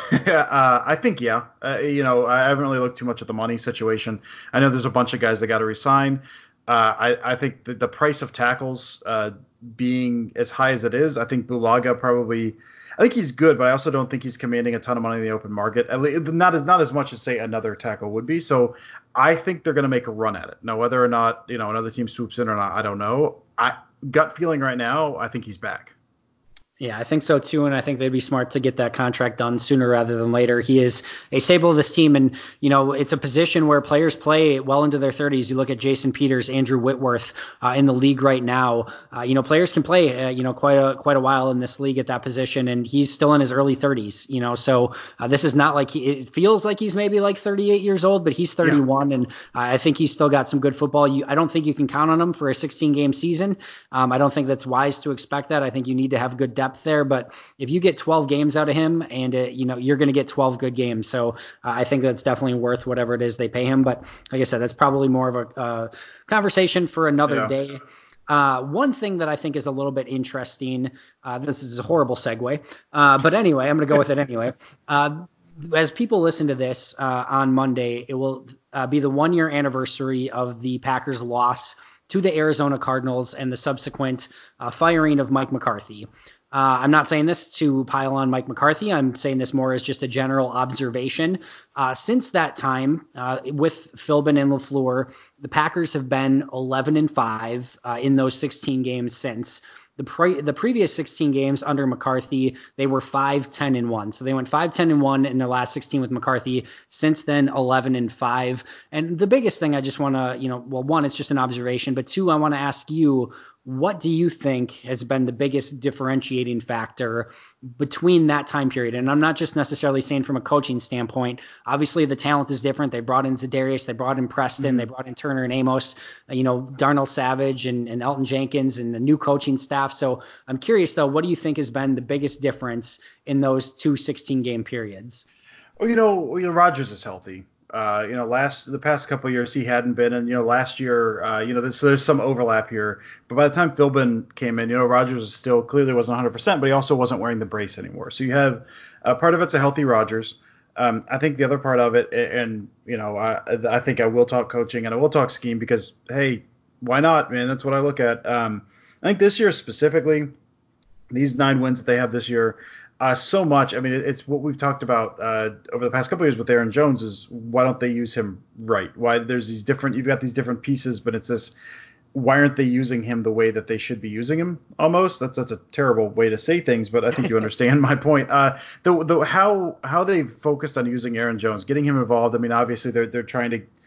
uh, I think, yeah. Uh, you know, I haven't really looked too much at the money situation. I know there's a bunch of guys that got to resign. Uh, I, I think that the price of tackles uh, being as high as it is, I think Bulaga probably – I think he's good, but I also don't think he's commanding a ton of money in the open market. At least not as, not as much as, say, another tackle would be. So I think they're going to make a run at it. Now, whether or not, you know, another team swoops in or not, I don't know. I gut feeling right now, I think he's back. Yeah, I think so too, and I think they'd be smart to get that contract done sooner rather than later. He is a staple of this team, and you know it's a position where players play well into their thirties. You look at Jason Peters, Andrew Whitworth uh, in the league right now. Uh, you know, players can play uh, you know quite a quite a while in this league at that position, and he's still in his early thirties. You know, so uh, this is not like he, it feels like he's maybe like thirty-eight years old, but he's thirty-one, yeah. and uh, I think he's still got some good football. You, I don't think you can count on him for a sixteen game season. Um, I don't think that's wise to expect that. I think you need to have good depth there, but if you get twelve games out of him, and uh, you know you're going to get twelve good games, so uh, I think that's definitely worth whatever it is they pay him. But like I said, that's probably more of a uh, conversation for another yeah. day. Uh, one thing that I think is a little bit interesting, uh, this is a horrible segue, uh, but anyway, I'm going to go with it anyway. Uh, as people listen to this uh, on Monday, it will uh, be the one year anniversary of the Packers' loss to the Arizona Cardinals and the subsequent uh, firing of Mike McCarthy. Uh, I'm not saying this to pile on Mike McCarthy. I'm saying this more as just a general observation. Uh, since that time, uh, with Philbin and LaFleur, the Packers have been eleven and five uh, in those sixteen games since. The, pre- the previous sixteen games under McCarthy, they were five ten and one. So they went five ten and one in their last sixteen with McCarthy. Since then, eleven and five. And the biggest thing I just want to, you know, well, one, it's just an observation. But two, I want to ask you, what do you think has been the biggest differentiating factor between that time period? And I'm not just necessarily saying from a coaching standpoint. Obviously, the talent is different. They brought in Za'Darius. They brought in Preston. Mm-hmm. They brought in Turner and Amos. Uh, you know, Darnell Savage and, and Elton Jenkins and the new coaching staff. So I'm curious, though, what do you think has been the biggest difference in those two sixteen-game periods? Well, you know, you know, Rodgers is healthy. Uh, you know, last the past couple of years he hadn't been, and you know, last year, uh, you know, this, so there's some overlap here. But by the time Philbin came in, you know, Rodgers still clearly wasn't one hundred percent, but he also wasn't wearing the brace anymore. So you have uh, part of it's a healthy Rodgers. Um, I think the other part of it, and, and you know, I, I think I will talk coaching and I will talk scheme because, hey, why not, man? That's what I look at. Um, I think this year specifically, these nine wins that they have this year. Uh, so much. I mean, it, it's what we've talked about uh, over the past couple of years with Aaron Jones is why don't they use him right? Why there's these different, you've got these different pieces, but it's this, why aren't they using him the way that they should be using him almost? That's that's a terrible way to say things, but I think you understand my point. Uh, the, the how how they focused on using Aaron Jones, getting him involved. I mean, obviously they're they're trying to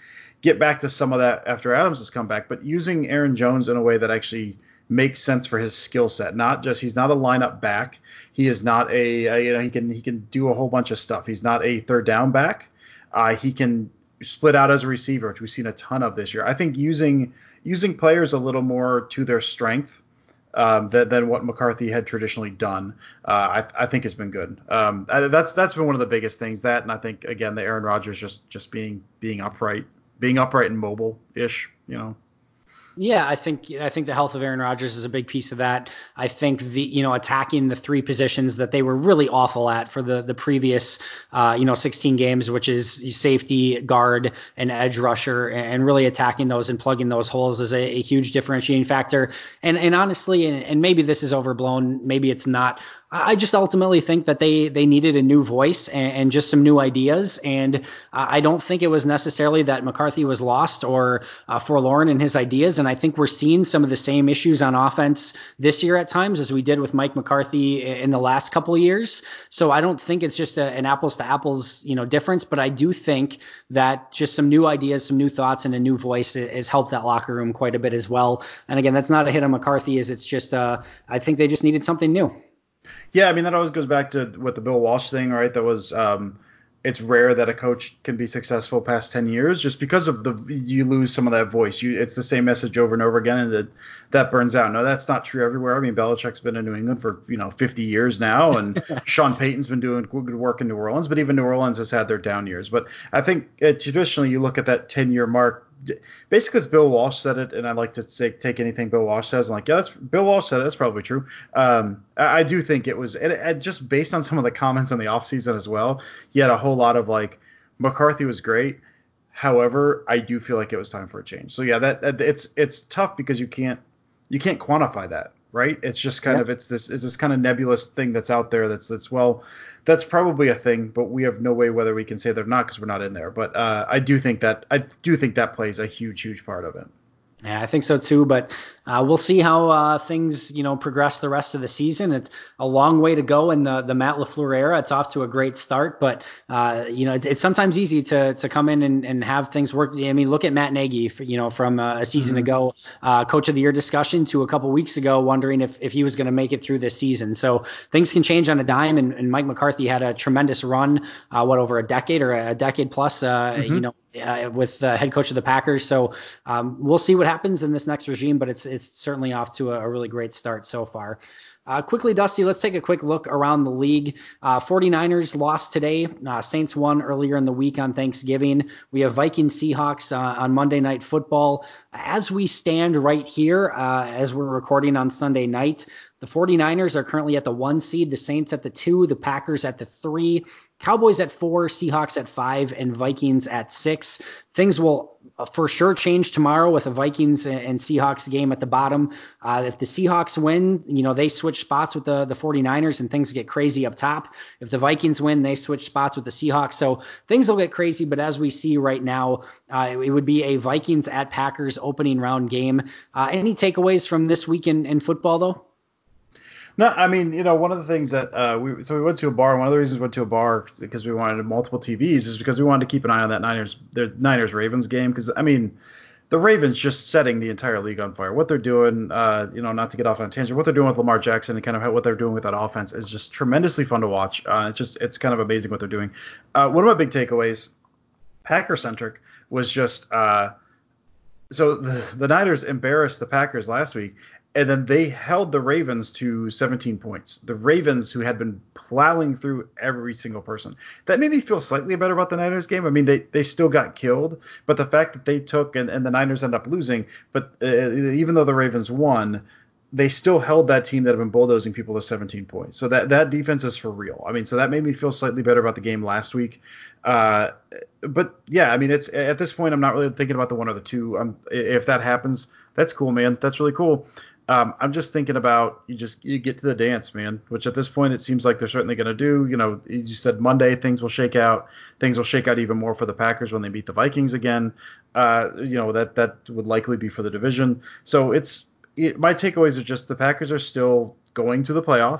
get back to some of that after Adams has come back, but using Aaron Jones in a way that actually makes sense for his skill set. Not just he's not a lineup back. He is not a, a you know he can he can do a whole bunch of stuff. He's not a third down back. Uh, he can split out as a receiver, which we've seen a ton of this year. I think using using players a little more to their strength um, than, than what McCarthy had traditionally done, uh, I, I think has been good. Um, I, that's that's been one of the biggest things. That, and I think again the Aaron Rodgers just just being being upright, being upright and mobile ish, you know. Yeah, I think I think the health of Aaron Rodgers is a big piece of that. I think the you know attacking the three positions that they were really awful at for the the previous uh, you know sixteen games, which is safety, guard, and edge rusher, and really attacking those and plugging those holes is a, a huge differentiating factor. And and honestly, and, and maybe this is overblown, maybe it's not. I just ultimately think that they they needed a new voice and, and just some new ideas. And I don't think it was necessarily that McCarthy was lost or uh, forlorn in his ideas. And I think we're seeing some of the same issues on offense this year at times as we did with Mike McCarthy in the last couple of years. So I don't think it's just a, an apples to apples, you know, difference. But I do think that just some new ideas, some new thoughts, and a new voice has helped that locker room quite a bit as well. And again, that's not a hit on McCarthy. Is it's just uh, I think they just needed something new. Yeah, I mean, that always goes back to with the Bill Walsh thing, right? That was um, it's rare that a coach can be successful past ten years just because of the you lose some of that voice. You It's the same message over and over again, and that that burns out. No, that's not true everywhere. I mean, Belichick's been in New England for you know fifty years now, and Sean Payton's been doing good work in New Orleans, but even New Orleans has had their down years. But I think uh, traditionally you look at that ten-year mark. Basically, because Bill Walsh said it, and I like to say, take anything Bill Walsh says. I'm like, yeah, that's Bill Walsh said it. That's probably true. Um, I, I do think it was, and, and just based on some of the comments in the offseason as well, he had a whole lot of like, McCarthy was great. However, I do feel like it was time for a change. So yeah, that, that it's it's tough because you can't you can't quantify that, right? It's just kind Yep. of it's this it's this kind of nebulous thing that's out there. That's that's well, that's probably a thing, but we have no way whether we can say they're not because we're not in there. But uh, I do think that I do think that plays a huge, huge part of it. Yeah, I think so too, but uh, we'll see how uh, things, you know, progress the rest of the season. It's a long way to go in the, the Matt LaFleur era. It's off to a great start, but uh, you know, it's, it's sometimes easy to to come in and, and have things work. I mean, look at Matt Nagy, you know, from uh, a season Mm-hmm. ago, uh, Coach of the Year discussion to a couple weeks ago, wondering if, if he was going to make it through this season. So things can change on a dime, and, and Mike McCarthy had a tremendous run, uh, what over a decade or a decade plus, uh, Mm-hmm. you know. Uh, with the head coach of the Packers. So um, we'll see what happens in this next regime, but it's it's certainly off to a, a really great start so far. Uh, quickly, Dusty, let's take a quick look around the league. Uh, 49ers lost today. Uh, Saints won earlier in the week on Thanksgiving. We have Vikings Seahawks uh, on Monday Night Football. As we stand right here, uh, as we're recording on Sunday night, the 49ers are currently at the one seed, the Saints at the two, the Packers at the three, Cowboys at four, Seahawks at five, and Vikings at six. Things will for sure change tomorrow with a Vikings and Seahawks game at the bottom. Uh, if the Seahawks win, you know, they switch spots with the, the 49ers and things get crazy up top. If the Vikings win, they switch spots with the Seahawks. So things will get crazy, but as we see right now, uh, it, it would be a Vikings at Packers opening round game. Uh, any takeaways from this week in, in football, though? No, I mean, you know, one of the things that uh, we so we went to a bar. One of the reasons we went to a bar because we wanted multiple T Vs is because we wanted to keep an eye on that Niners there's Niners Ravens game because I mean, the Ravens just setting the entire league on fire. What they're doing, uh, you know, not to get off on a tangent, what they're doing with Lamar Jackson and kind of how, what they're doing with that offense is just tremendously fun to watch. Uh, it's just it's kind of amazing what they're doing. Uh, one of my big takeaways, Packer centric, was just uh, so the, the Niners embarrassed the Packers last week. And then they held the Ravens to seventeen points. The Ravens, who had been plowing through every single person. That made me feel slightly better about the Niners game. I mean, they, they still got killed, but the fact that they took and, and the Niners end up losing, but uh, even though the Ravens won, they still held that team that had been bulldozing people to seventeen points. So that, that defense is for real. I mean, so that made me feel slightly better about the game last week. Uh, but yeah, I mean, it's at this point, I'm not really thinking about the one or the two. I'm, if that happens, that's cool, man. That's really cool. Um, I'm just thinking about you just you get to the dance, man, which at this point it seems like they're certainly going to do. You know, you said Monday things will shake out. Things will shake out even more for the Packers when they beat the Vikings again. Uh, you know, that that would likely be for the division. So it's it, my takeaways are just the Packers are still going to the playoffs.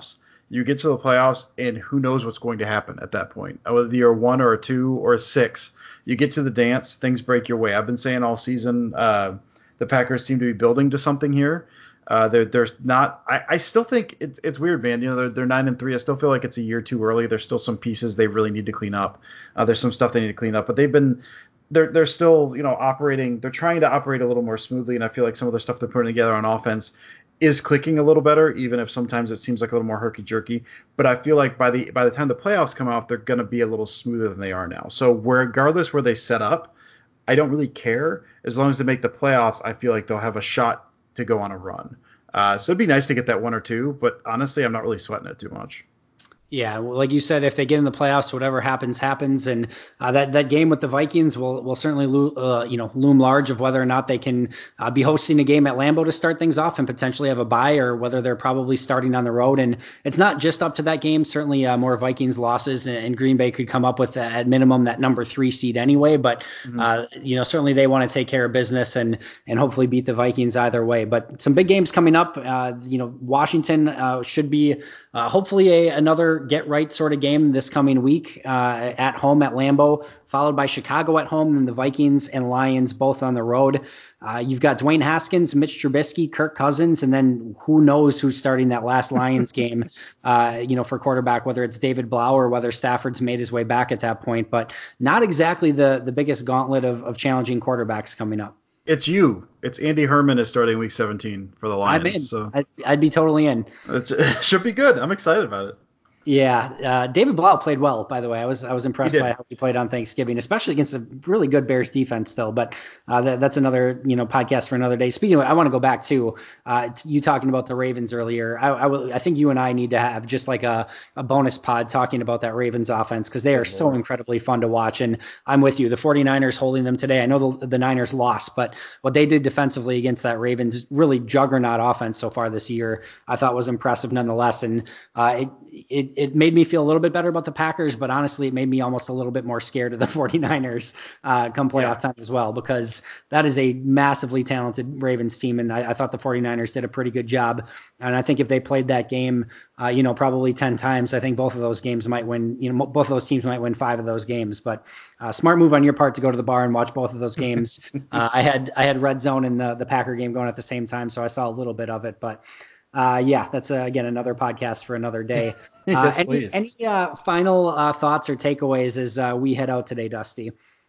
You get to the playoffs, and who knows what's going to happen at that point. Whether you're a one or a two or a six, you get to the dance, things break your way. I've been saying all season, uh, the Packers seem to be building to something here. Uh, they're, they're not. I, I still think it's it's weird, man. You know, they're they're nine and three. I still feel like it's a year too early. There's still some pieces they really need to clean up. Uh, there's some stuff they need to clean up, but they've been. They're they're still, you know, operating. They're trying to operate a little more smoothly, and I feel like some of the stuff they're putting together on offense is clicking a little better, even if sometimes it seems like a little more herky jerky. But I feel like by the by the time the playoffs come out, they're going to be a little smoother than they are now. So regardless where they set up, I don't really care as long as they make the playoffs. I feel like they'll have a shot to go on a run. Uh, so it'd be nice to get that one or two, but honestly, I'm not really sweating it too much. Yeah, well, like you said, if they get in the playoffs, whatever happens, happens, and uh, that that game with the Vikings will will certainly lo- uh, you know loom large of whether or not they can uh, be hosting a game at Lambeau to start things off and potentially have a bye, or whether they're probably starting on the road. And it's not just up to that game. Certainly, uh, more Vikings losses, and, and Green Bay could come up with uh, at minimum that number three seed anyway. But mm-hmm. uh, you know, certainly they want to take care of business and and hopefully beat the Vikings either way. But some big games coming up. Uh, you know, Washington uh, should be uh, hopefully a another get right sort of game this coming week uh, at home at Lambeau, followed by Chicago at home, and the Vikings and Lions both on the road. Uh, you've got Dwayne Haskins, Mitch Trubisky, Kirk Cousins, and then who knows who's starting that last Lions game, uh, you know, for quarterback, whether it's David Blau or whether Stafford's made his way back at that point. But not exactly the the biggest gauntlet of, of challenging quarterbacks coming up. It's you. It's Andy Herman is starting week seventeen for the Lions. I'm in. So I'd, I'd be totally in. It's, it should be good. I'm excited about it. Yeah, uh, David Blau played well, by the way. I was I was impressed by how he played on Thanksgiving, especially against a really good Bears defense still. But uh, that, that's another you know podcast for another day. Speaking of it, I want to go back to uh, you talking about the Ravens earlier. I, I, will, I think you and I need to have just like a, a bonus pod talking about that Ravens offense because they are so incredibly fun to watch. And I'm with you. The 49ers holding them today. I know the, the Niners lost, but what they did defensively against that Ravens really juggernaut offense so far this year, I thought was impressive nonetheless. And uh, it, it it made me feel a little bit better about the Packers, but honestly, it made me almost a little bit more scared of the 49ers uh, come playoff yeah. time as well, because that is a massively talented Ravens team. And I, I thought the 49ers did a pretty good job. And I think if they played that game, uh, you know, probably ten times, I think both of those games might win, you know, both of those teams might win five of those games, but uh, smart move on your part to go to the bar and watch both of those games. uh, I had, I had Red Zone and the, the Packer game going at the same time, so I saw a little bit of it, but Uh, yeah, that's, uh, again, another podcast for another day. Uh, yes, any please. any uh, final uh, thoughts or takeaways as uh, we head out today, Dusty?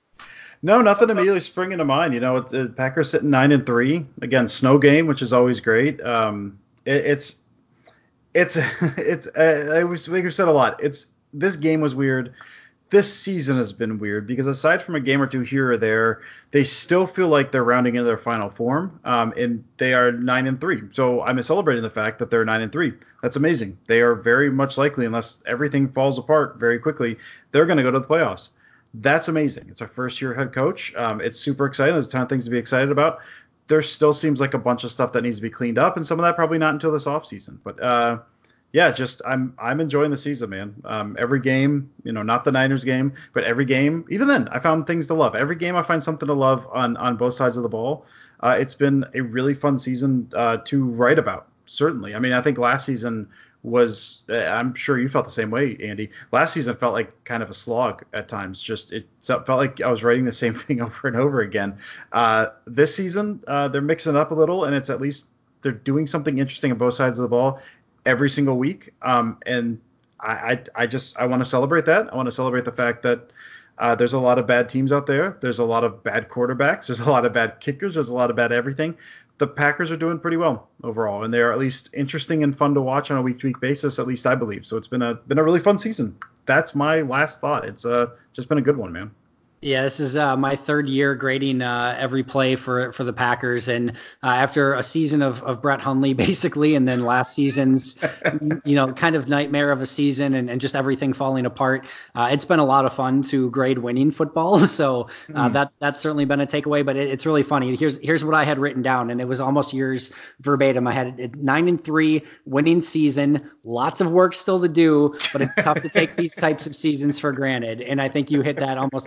No, nothing immediately springing to mind. You know, it's, it's Packers sitting nine and three. Again, snow game, which is always great. Um, it, it's it's it's. Uh, I was like I said a lot. It's this game was weird. This season has been weird because aside from a game or two here or there, they still feel like they're rounding into their final form, um, and they are nine and three. So I'm celebrating the fact that they're nine and three. That's amazing. They are very much likely, unless everything falls apart very quickly, they're going to go to the playoffs. That's amazing. It's our first year head coach. Um, it's super exciting. There's a ton of things to be excited about. There still seems like a bunch of stuff that needs to be cleaned up, and some of that probably not until this offseason. But uh, yeah, just I'm I'm enjoying the season, man. Um, every game, you know, not the Niners game, but every game, even then, I found things to love. Every game, I find something to love on on both sides of the ball. Uh, it's been a really fun season uh, to write about. Certainly, I mean, I think last season was. Uh, I'm sure you felt the same way, Andy. Last season felt like kind of a slog at times. Just it felt like I was writing the same thing over and over again. Uh, this season, uh, they're mixing it up a little, and it's at least they're doing something interesting on both sides of the ball every single week. Um, and I, I, I just, I want to celebrate that. I want to celebrate the fact that uh, there's a lot of bad teams out there. There's a lot of bad quarterbacks. There's a lot of bad kickers. There's a lot of bad everything. The Packers are doing pretty well overall, and they are at least interesting and fun to watch on a week to week basis. At least I believe. So it's been a, been a really fun season. That's my last thought. It's uh, just been a good one, man. Yeah, this is uh, my third year grading uh, every play for for the Packers, and uh, after a season of, of Brett Hundley basically, and then last season's you know kind of nightmare of a season, and, and just everything falling apart, uh, it's been a lot of fun to grade winning football. So uh, mm. that that's certainly been a takeaway. But it, it's really funny. Here's here's what I had written down, and it was almost yours verbatim. I had it, nine and three, winning season, lots of work still to do, but it's tough to take these types of seasons for granted. And I think you hit that almost exactly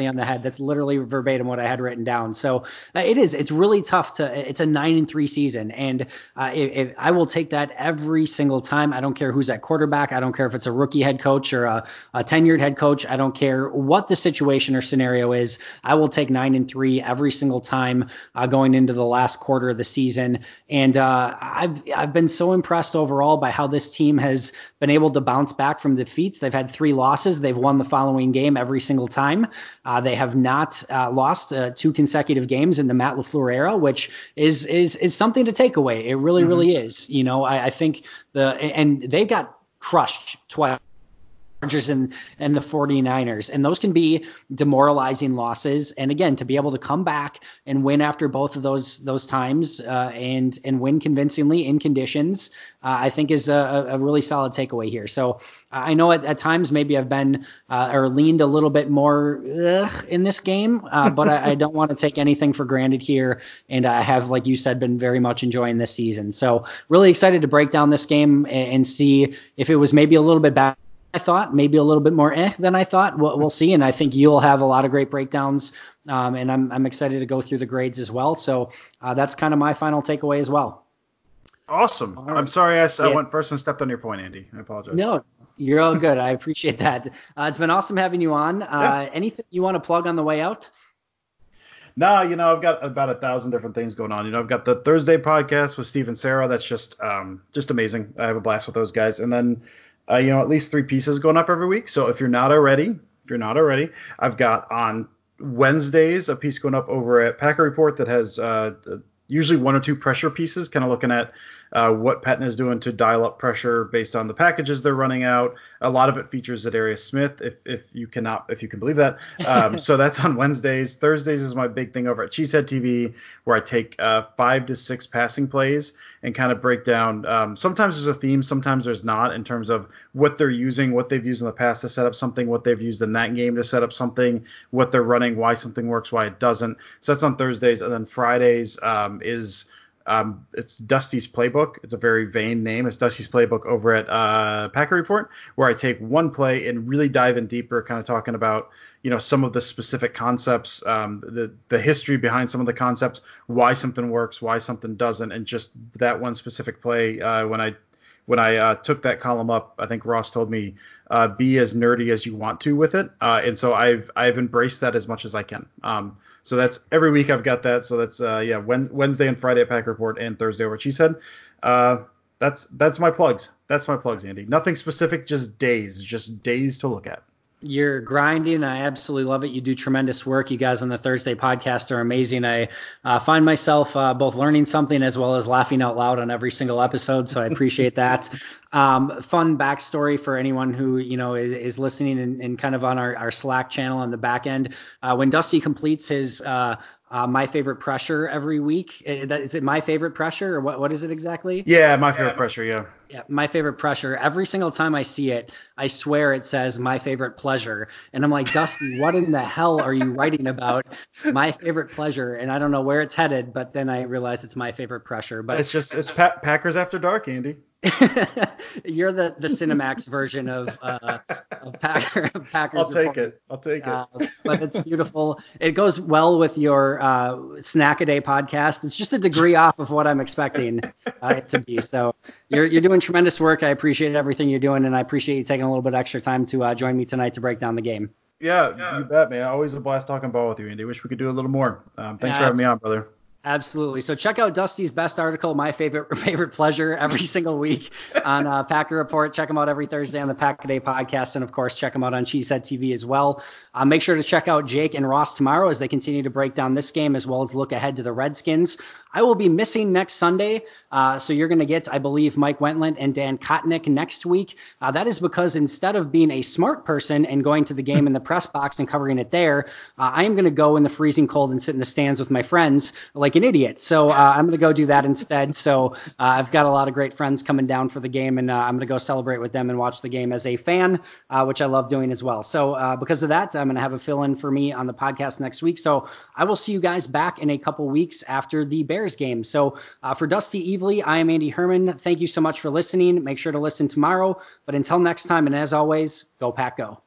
exactly on the head. That's literally verbatim what I had written down. So uh, it is. It's really tough to. It's a nine and three season, and uh, if, if I will take that every single time. I don't care who's at quarterback. I don't care if it's a rookie head coach or a, a tenured head coach. I don't care what the situation or scenario is. I will take nine and three every single time uh, going into the last quarter of the season. And uh, I've I've been so impressed overall by how this team has been able to bounce back from defeats. They've had three losses. They've won the following game every single time. Uh, they have not uh, lost uh, two consecutive games in the Matt LaFleur era, which is is is something to take away. It really, mm-hmm. really is. You know, I, I think the and they got crushed twice. And, and the 49ers. And those can be demoralizing losses. And again, to be able to come back and win after both of those those times uh, and and win convincingly in conditions, uh, I think is a, a really solid takeaway here. So I know at, at times maybe I've been uh, or leaned a little bit more ugh, in this game, uh, but I, I don't want to take anything for granted here. And I have, like you said, been very much enjoying this season. So really excited to break down this game and, and see if it was maybe a little bit better I thought, maybe a little bit more eh than I thought. We'll, we'll see. And I think you'll have a lot of great breakdowns. Um, and I'm, I'm excited to go through the grades as well. So uh, that's kind of my final takeaway as well. Awesome. Right. I'm sorry I, I yeah. went first and stepped on your point, Andy. I apologize. No, you're all good. I appreciate that. Uh, it's been awesome having you on. Uh, yeah. Anything you want to plug on the way out? No, you know, I've got about a thousand different things going on. You know, I've got the Thursday podcast with Steve and Sarah. That's just um, just amazing. I have a blast with those guys. And then Uh, you know, at least three pieces going up every week. So if you're not already, if you're not already, I've got on Wednesdays a piece going up over at Packer Report that has uh, usually one or two pressure pieces, kind of looking at uh, what Pettine is doing to dial up pressure based on the packages they're running out. A lot of it features Zadarius Smith, if if you cannot, if you can believe that. Um, so that's on Wednesdays. Thursdays is my big thing over at Cheesehead T V, where I take uh, five to six passing plays and kind of break down. Um, sometimes there's a theme, sometimes there's not, in terms of what they're using, what they've used in the past to set up something, what they've used in that game to set up something, what they're running, why something works, why it doesn't. So that's on Thursdays, and then Fridays um, is. Um, it's Dusty's Playbook. It's a very vain name. It's Dusty's Playbook over at uh, Packer Report, where I take one play and really dive in deeper, kind of talking about, you know, some of the specific concepts, um, the the history behind some of the concepts, why something works, why something doesn't, and just that one specific play. Uh, when I when I uh, took that column up, I think Ross told me uh, be as nerdy as you want to with it, uh, and so I've I've embraced that as much as I can. Um, so that's every week I've got that. So that's uh, yeah, Wednesday and Friday at Packer Report, and Thursday over at Cheesehead. Uh, that's that's my plugs. That's my plugs, Andy. Nothing specific, just days, just days to look at. You're grinding. I absolutely love it. You do tremendous work. You guys on the Thursday podcast are amazing. I uh, find myself uh, both learning something as well as laughing out loud on every single episode. So I appreciate that. Um, fun backstory for anyone who, you know, is, is listening and, and kind of on our, our Slack channel on the back end. Uh, when Dusty completes his uh, uh, My Favorite Pressure every week, is it My Favorite Pressure or what? What is it exactly? Yeah, My Favorite yeah. Pressure. Yeah. Yeah, My Favorite Pressure. Every single time I see it, I swear it says My Favorite Pleasure. And I'm like, Dusty, what in the hell are you writing about? My Favorite Pleasure. And I don't know where it's headed, but then I realized it's My Favorite Pressure. But it's just, it's pa- Packers After Dark, Andy. You're the, the Cinemax version of, uh, of Packer, Packers. I'll take it. I'll take it. Uh, but it's beautiful. It goes well with your uh, Snack a Day podcast. It's just a degree off of what I'm expecting uh, it to be. So you're you're doing tremendous work. I appreciate everything you're doing, and I appreciate you taking a little bit extra time to uh, join me tonight to break down the game. Yeah, yeah, you bet, man. Always a blast talking ball with you, Andy. Wish we could do a little more. Um, thanks yeah, for having me on, brother. Absolutely. So check out Dusty's best article, My Favorite Favorite Pleasure, every single week on uh, Packer Report. Check them out every Thursday on the Pack a Day podcast. And, of course, check them out on Cheesehead T V as well. Uh, make sure to check out Jake and Ross tomorrow as they continue to break down this game as well as look ahead to the Redskins. I will be missing next Sunday, uh, so you're going to get, I believe, Mike Wentland and Dan Kotnick next week. Uh, that is because instead of being a smart person and going to the game in the press box and covering it there, uh, I am going to go in the freezing cold and sit in the stands with my friends like an idiot. So uh, I'm going to go do that instead. So uh, I've got a lot of great friends coming down for the game, and uh, I'm going to go celebrate with them and watch the game as a fan, uh, which I love doing as well. So uh, because of that, I'm going to have a fill-in for me on the podcast next week. So I will see you guys back in a couple weeks after the Bears game. So uh, for Dusty Evely, I am Andy Herman. Thank you so much for listening. Make sure to listen tomorrow. But until next time, and as always, go Pack Go.